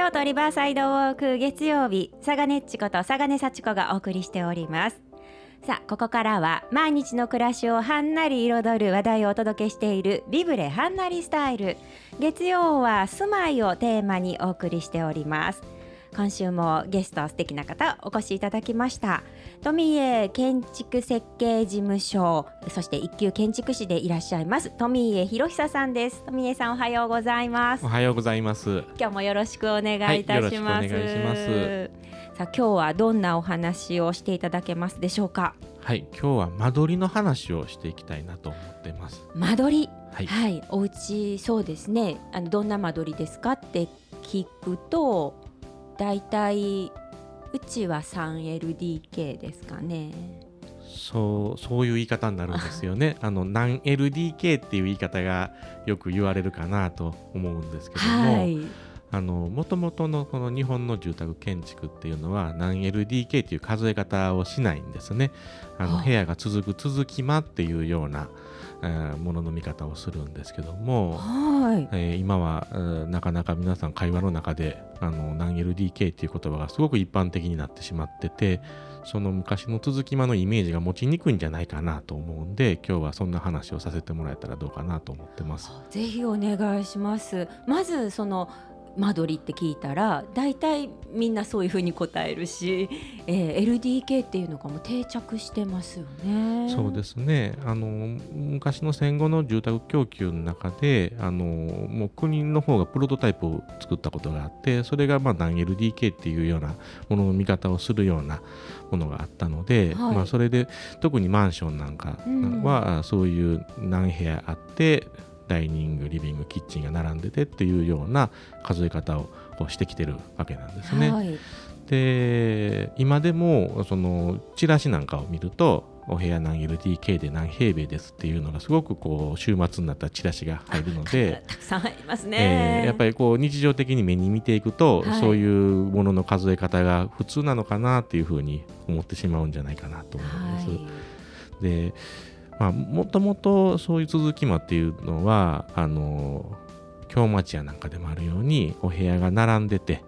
京都リバーサイドウォーク月曜日、佐賀ねっちこと佐賀根幸子がお送りしております。さあ、ここからは毎日の暮らしをはんなり彩る話題をお届けしているビブレはんなりスタイル。月曜は住まいをテーマにお送りしております。今週もゲスト素敵な方お越しいただきました。富家建築設計事務所、そして一級建築士でいらっしゃいます富家博久さんです。富家さん、おはようございます。 おはようございます。 今日もよろしくお願いいたします。 よろしくお願いします。 さあ、今日はどんなお話をしていただけますでしょうか。 はい、今日は間取りの話をしていきたいなと思っています。 間取り、 はい、 はい、お家そうですね。どんな間取りですかって聞くと、だいたいうちは 3LDK ですかね。 そういう言い方になるんですよね。何 LDK っていう言い方がよく言われるかなと思うんですけども、はい、もともとのこの日本の住宅建築っていうのは何 LDK っていう数え方をしないんですね。部屋が続き間っていうようなものの見方をするんですけども、はい、今はなかなか皆さん会話の中で何 LDK っていう言葉がすごく一般的になってしまってて、その昔の続き間のイメージが持ちにくいんじゃないかなと思うんで、今日はそんな話をさせてもらえたらどうかなと思ってます。 ぜひお願いします。まずその間取りって聞いたらだいたいみんなそういうふうに答えるし、LDK っていうのがもう定着してますよね。 そうですね。昔の戦後の住宅供給の中でもう国の方がプロトタイプを作ったことがあって、それが何 LDK っていうようなものの見方をするようなものがあったので、はい、それで特にマンションなんかは、そういう何部屋あってダイニング、リビング、キッチンが並んでてっていうような数え方をしてきてるわけなんですね。はい、で今でもそのチラシなんかを見ると、お部屋何 LDK で何平米ですっていうのがすごく週末になったチラシが入るのでたくさん入りますね。 やっぱり日常的に目に見ていくと、はい、そういうものの数え方が普通なのかなっていうふうに思ってしまうんじゃないかなと思うんです。はい、でもともとそういう続き間っていうのは京町屋なんかでもあるようにお部屋が並んでて、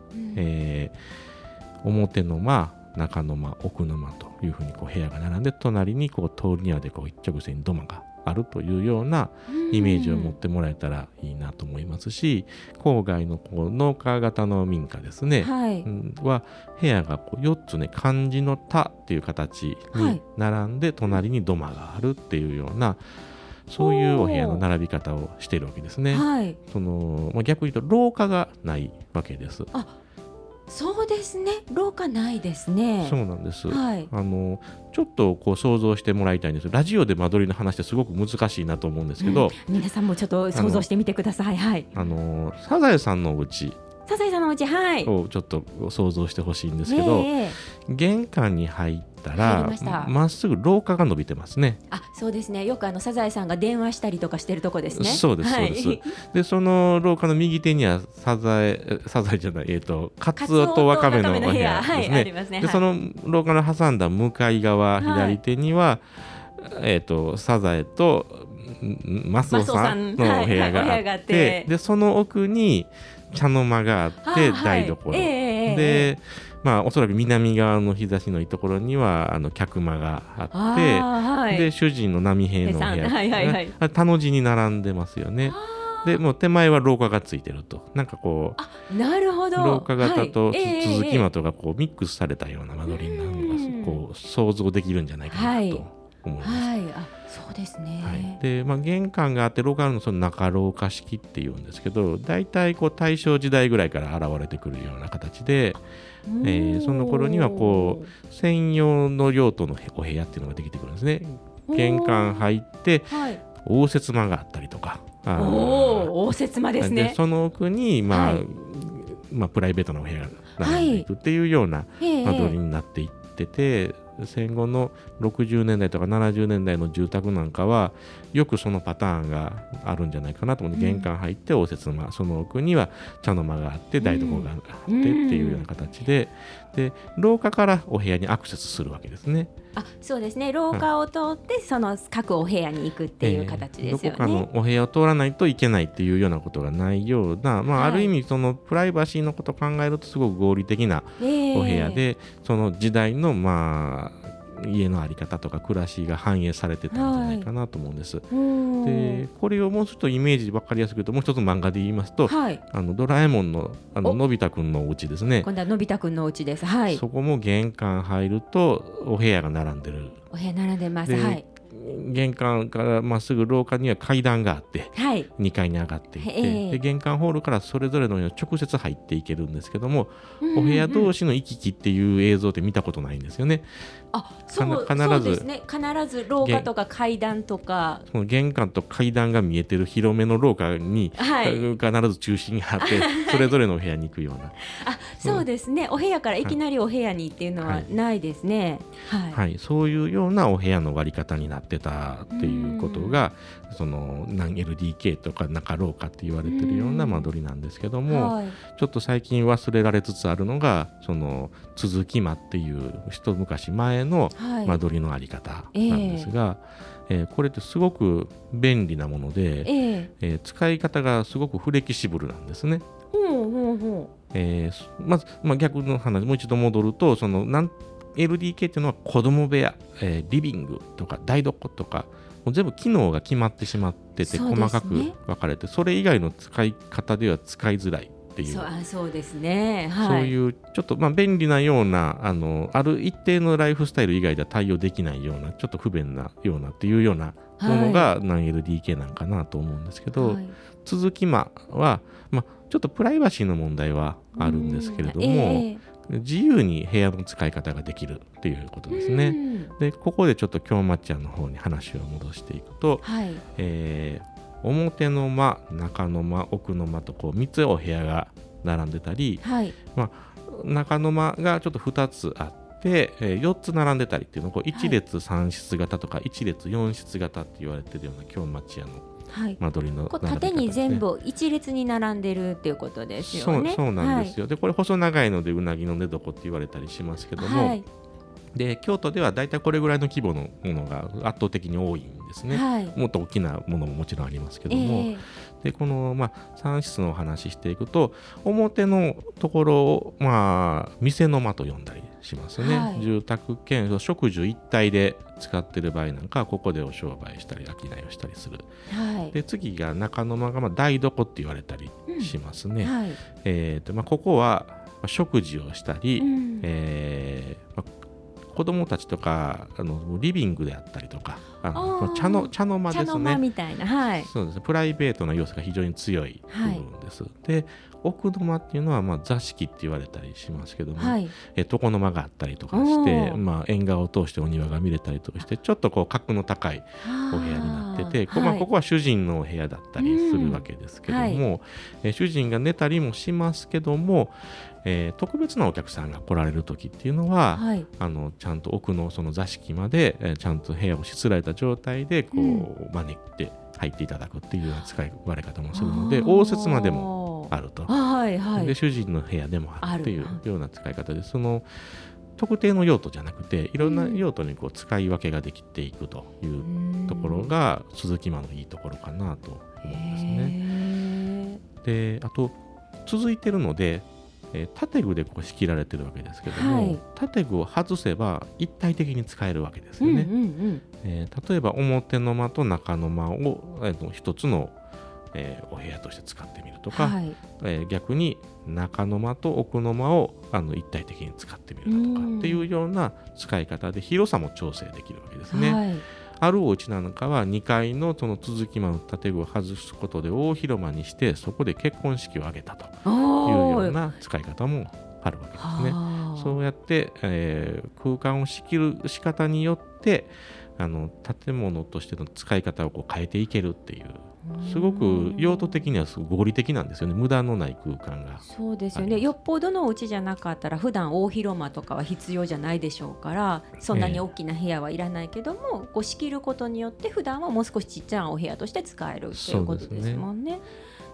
表の間、中の間、奥の間というふうに部屋が並んで、隣に通り庭で一直線に土間があるというようなイメージを持ってもらえたらいいなと思いますし、郊外の農家型の民家ですね、はい、は部屋が4つね、漢字の田っていう形に並んで、隣に土間があるっていうような、そういうお部屋の並び方をしているわけですね。はい、逆に言うと廊下がないわけです。 そうですね、廊下ないですね。 そうなんです。はい、ちょっと想像してもらいたいんです。ラジオで間取りの話ってすごく難しいなと思うんですけど、 皆さんもちょっと想像してみてください。はい、 サザエさんのお家、 はい、 をちょっと想像してほしいんですけど、玄関に入ったらまっすぐ廊下が伸びてますね。 そうですね。よくサザエさんが電話したりとかしてるとこですね。 そうです、そうです。でその廊下の右手にはサザエじゃない、カツオとワカメのお部屋ですね。はい、でその廊下の挟んだ向かい側、左手には、サザエとマスオさんのお部屋があって、でその奥に茶の間があって台所、でおそらく南側の日差しのいいところには客間があって、で主人の波平のお部屋、田の字に並んでますよね。でもう手前は廊下がついてると、なんかなるほど、 廊下型と続き間とがミックスされたような間取りになるのが想像できるんじゃないかなと思います。はい、 そうですね。 はい、で玄関があって廊下のその中廊下式っていうんですけど、だいたい大正時代ぐらいから現れてくるような形で、その頃には専用の用途のお部屋っていうのができてくるんですね。玄関入って、応接間があったりとか、 応接間ですね。 でその奥にプライベートなお部屋が並んでいくっていうような間取りになっていってて、戦後の60年代とか70年代の住宅なんかはよくそのパターンがあるんじゃないかなと思って、玄関入って応接間、その奥には茶の間があって台所があってっていうような形で、で廊下からお部屋にアクセスするわけですね。 そうですね、廊下を通ってその各お部屋に行くっていう形ですよね。 どこかのお部屋を通らないといけないっていうようなことがないような、ある意味そのプライバシーのことを考えるとすごく合理的なお部屋で、その時代の家の在り方とか暮らしが反映されてたんじゃないかなと思うんです。でこれをもうちょっとイメージ分かりやすく言うと、もう一つ漫画で言いますと、ドラえもんののび太くんのお家ですね。 今度はのび太くんのお家です。 そこも玄関入るとお部屋が並んでる。 お部屋並んでます。 玄関からまっすぐ廊下には階段があって、2階に上がっていって、で玄関ホールからそれぞれの部屋直接入っていけるんですけども、お部屋同士の行き来っていう映像って見たことないんですよね。 そうですね、必ず廊下とか階段とか、 その玄関と階段が見えてる広めの廊下に、必ず中心があってそれぞれのお部屋に行くようなそうですね、お部屋からいきなりお部屋にっていうのはないですね。 そういうようなお部屋の割り方になってたっていうことが、その何 LDK とか中廊下って言われてるような間取りなんですけども、ちょっと最近忘れられつつあるのがその続き間っていう一昔前の間取りのあり方なんですが、これってすごく便利なもので、使い方がすごくフレキシブルなんですね。まず、逆の話もう一度戻ると、そのLDK っていうのは子供部屋、リビングとか台所とかもう全部機能が決まってしまってて、細かく分かれて、それ以外の使い方では使いづらいっていう、 そうですね、 そういうちょっと便利なようなある一定のライフスタイル以外では対応できないような、ちょっと不便なようなっていうようなものが何 LDK なんかなと思うんですけど、続き間は、ちょっとプライバシーの問題はあるんですけれども、自由に部屋の使い方ができるっていうことですね。でここでちょっと京町屋の方に話を戻していくと、表の間、中の間、奥の間とこう3つお部屋が並んでたり、中の間がちょっと2つあって、4つ並んでたりっていうのをこう1列3室型とか1列4室型って言われてるような京町屋の間取りの並べ方ですね。 縦に全部一列に並んでるっていうことですよね。 そうなんですよ。でこれ細長いのでうなぎの寝床って言われたりしますけども、で京都ではだいたいこれぐらいの規模のものが圧倒的に多いんですね。もっと大きなものももちろんありますけども、でこの3室のお話ししていくと、表のところを店の間と呼んだりしますね。住宅兼職住一体で使ってる場合なんかはここでお商売したり商いをしたりする。で次が中の間が台所って言われたりしますね。ここは食事をしたり、子供たちとかリビングであったりとか、茶の間ですね。茶の間みたいな、 そうですね、プライベートな要素が非常に強い部分です。で奥の間っていうのは座敷って言われたりしますけども、床の間があったりとかして、縁側を通してお庭が見れたりとかして、ちょっとこう格の高いお部屋になってて、ここは主人のお部屋だったりするわけですけども、主人が寝たりもしますけども、特別なお客さんが来られる時っていうのは、ちゃんと奥のその座敷まで、ちゃんと部屋をしつらえた状態でこう、招いて入っていただくっていうような使い割れ方もするので、応接間でもあると、で主人の部屋でもあるっていうような使い方で、その特定の用途じゃなくていろんな用途にこう使い分けができていくというところが続き間のいいところかなと思うんですね。であと続いてるので建具でこう仕切られてるわけですけども、建具を外せば一体的に使えるわけですよね。例えば表の間と中の間を一つのお部屋として使ってみるとか、逆に中の間と奥の間を一体的に使ってみるとかっていうような使い方で広さも調整できるわけですね。あるお家なんかは2階のその続き間の建具を外すことで大広間にして、そこで結婚式を挙げたというような使い方もあるわけですね。そうやって、空間を仕切る仕方によって建物としての使い方をこう変えていけるっていう、すごく用途的にはすごく合理的なんですよね。無駄のない空間が。 そうですよね。よっぽどのお家じゃなかったら普段大広間とかは必要じゃないでしょうから、そんなに大きな部屋はいらないけども、こう仕切ることによって普段はもう少しちっちゃなお部屋として使えるということですもんね。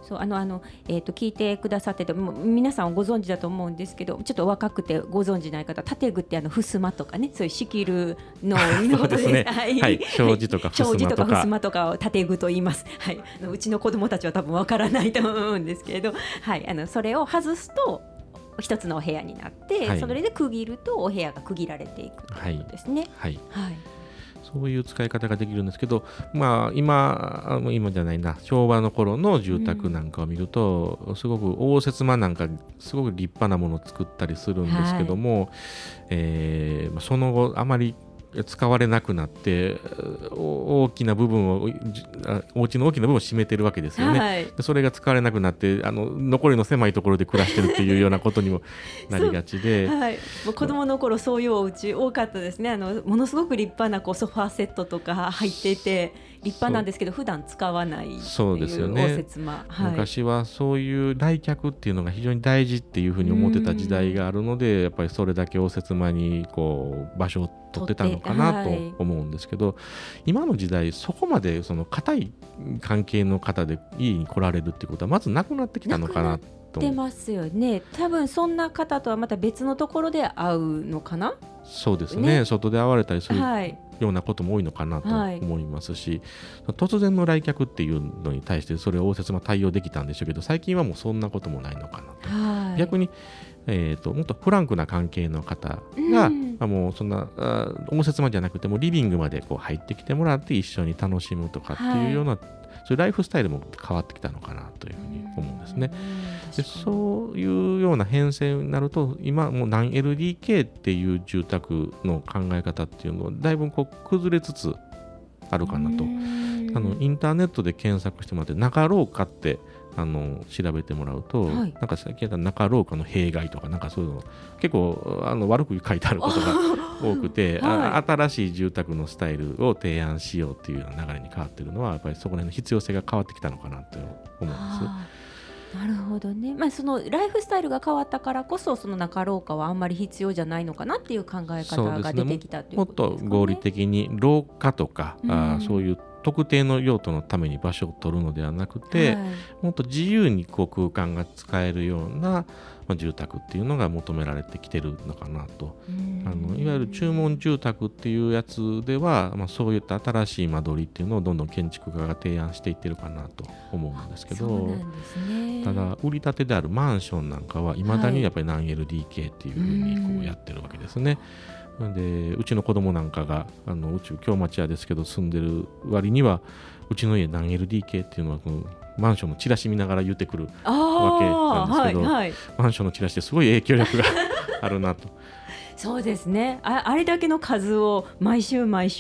そう聞いてくださってても皆さんご存知だと思うんですけど、ちょっと若くてご存知ない方、建具って襖とかね、そういう仕切るのことですね。 はい、障子とか襖とかを建具と言います。はい、うちの子供たちは多分わからないと思うんですけれど、はい、それを外すと一つのお部屋になって、はい、それで区切るとお部屋が区切られていくということですね。 はい、はいはい、そういう使い方ができるんですけど、まあ、今じゃないな、昭和の頃の住宅なんかを見ると、すごく応接間なんかすごく立派なものを作ったりするんですけども、はい、その後あまり使われなくなって大きな部分をお家の大きな部分を占めてるわけですよね、はい、それが使われなくなって残りの狭いところで暮らしてるっていうようなことにもなりがちではい、もう子供の頃そういうお家多かったですね。ものすごく立派なソファーセットとか入っていて立派なんですけど普段使わないっていうそうですよね、 応接間、はい、 昔はそういう来客っていうのが非常に大事っていうふうに思ってた時代があるので、やっぱりそれだけ応接間に場所を取ってたのかなと思うんですけど、はい、今の時代そこまで固い関係の方で家に来られるっていうことはまずなくなってきたのかなと出ますよね。多分そんな方とはまた別のところで会うのかな。 そうです ね、外で会われたりする、はい、ようなことも多いのかなと思いますし、はい、突然の来客っていうのに対してそれを応接間対応できたんでしょうけど、最近はもうそんなこともないのかなと、はい、逆に、もっとフランクな関係の方が、もうそんな応接間じゃなくてもリビングまで入ってきてもらって一緒に楽しむとかっていうような、はい、そういうライフスタイルも変わってきたのかなというふうに思うんですね。でそういうような編成になると今もう何 LDK っていう住宅の考え方っていうのはだいぶ崩れつつあるかなと。インターネットで検索してもらって中廊下って調べてもらうと、はい、なんか最近中廊下の弊害とかなんかそういうの結構悪く書いてあることが多くて、はい、新しい住宅のスタイルを提案しようっていうような流れに変わっているのはやっぱりそこら辺の必要性が変わってきたのかなと思うんです。 なるほどね、そのライフスタイルが変わったからこそその中廊下はあんまり必要じゃないのかなっていう考え方が出てきたということですかね。 もっと合理的に廊下とか、そういう特定の用途のために場所を取るのではなくて、はい、もっと自由に空間が使えるような、住宅っていうのが求められてきてるのかなと。いわゆる注文住宅っていうやつでは、そういった新しい間取りっていうのをどんどん建築家が提案していってるかなと思うんですけど、 そうなんですね。 ただ売り立てであるマンションなんかはいまだにやっぱり何 LDK っていうふうにやってるわけですね。でうちの子供なんかがうち京町屋ですけど住んでる割にはうちの家何 LDK っていうのはこのマンションのチラシ見ながら言ってくるわけなんですけど、はいはい、マンションのチラシってすごい影響力があるなと。 そうですね、あれだけの数を毎週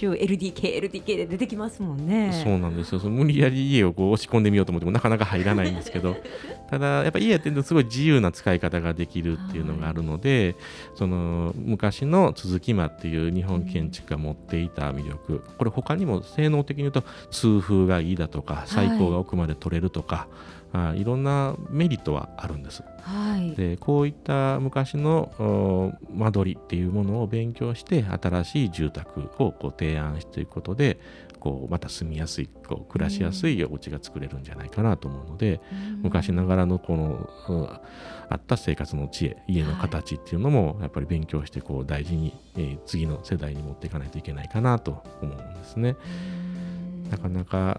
LDK で出てきますもんね。 そうなんですよ。無理やり家を押し込んでみようと思ってもなかなか入らないんですけどただやっぱり家ってすごい自由な使い方ができるっていうのがあるので、その昔の続き間っていう日本建築が持っていた魅力、これ他にも性能的に言うと通風がいいだとか採光が奥まで取れるとか、いろんなメリットはあるんです、はい、でこういった昔の間取りっていうものを勉強して新しい住宅を提案していくことでまた住みやすい暮らしやすいお家が作れるんじゃないかなと思うので、昔ながらのあった生活の知恵、家の形っていうのもやっぱり勉強して大事に、次の世代に持っていかないといけないかなと思うんですね。なかなか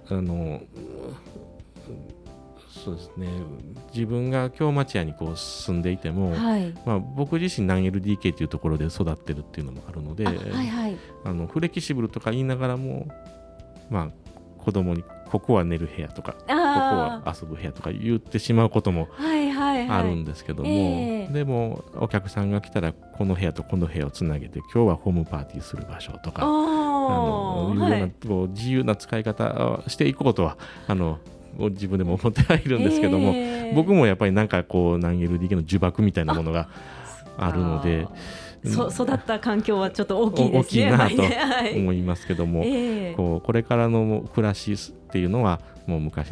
そうですね、自分が京町屋に住んでいても、はい、僕自身何 LDK というところで育ってるっていうのもあるので、はいはい、フレキシブルとか言いながらも、子供にここは寝る部屋とかここは遊ぶ部屋とか言ってしまうこともあるんですけども、でもお客さんが来たらこの部屋とこの部屋をつなげて今日はホームパーティーする場所とかいうような自由な使い方をしていこうとは自分でも思ってはいるんですけども、僕もやっぱり何 LDK の呪縛みたいなものがあるので育った環境はちょっと大きいですね。 大きいなと思いますけども、これからの暮らしっていうのはもう昔の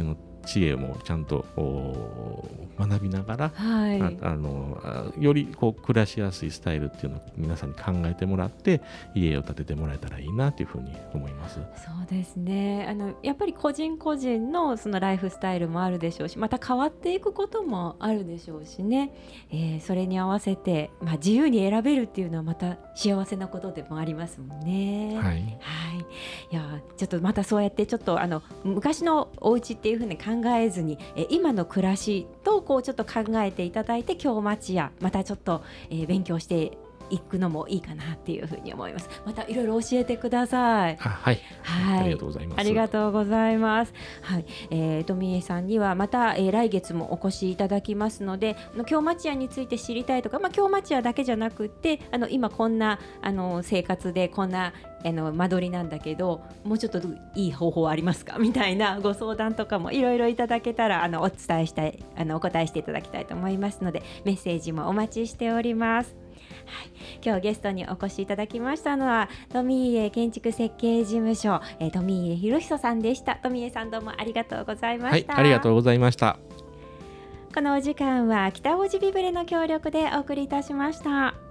知恵もちゃんと学びながら、はい、よりこう暮らしやすいスタイルっていうのを皆さんに考えてもらって家を建ててもらえたらいいなというふうに思います。 そうですね。やっぱり個人個人のそのライフスタイルもあるでしょうし、また変わっていくこともあるでしょうしね、それに合わせて、自由に選べるっていうのはまた幸せなことでもありますもんね。 はい、はい、 いやちょっとまたそうやってちょっと昔のお家っていうふうに考えずに、今の暮らしとこうちょっと考えていただいて、京町屋またちょっと、勉強して行くのもいいかなっていうふうに思います。またいろいろ教えてください。 はい、はい、ありがとうございます。 ありがとうございます。はい、富江さんにはまた、来月もお越しいただきますので、京町屋について知りたいとか、京町屋だけじゃなくって今こんな生活でこんな間取りなんだけどもうちょっといい方法ありますかみたいなご相談とかもいろいろいただけたらお伝えしたいお答えしていただきたいと思いますので、メッセージもお待ちしております。はい、今日ゲストにお越しいただきましたのは富家建築設計事務所、富家博久さんでした。富家さんどうもありがとうございました。 はい、ありがとうございました。 このお時間は北大路ビブレの協力でお送りいたしました。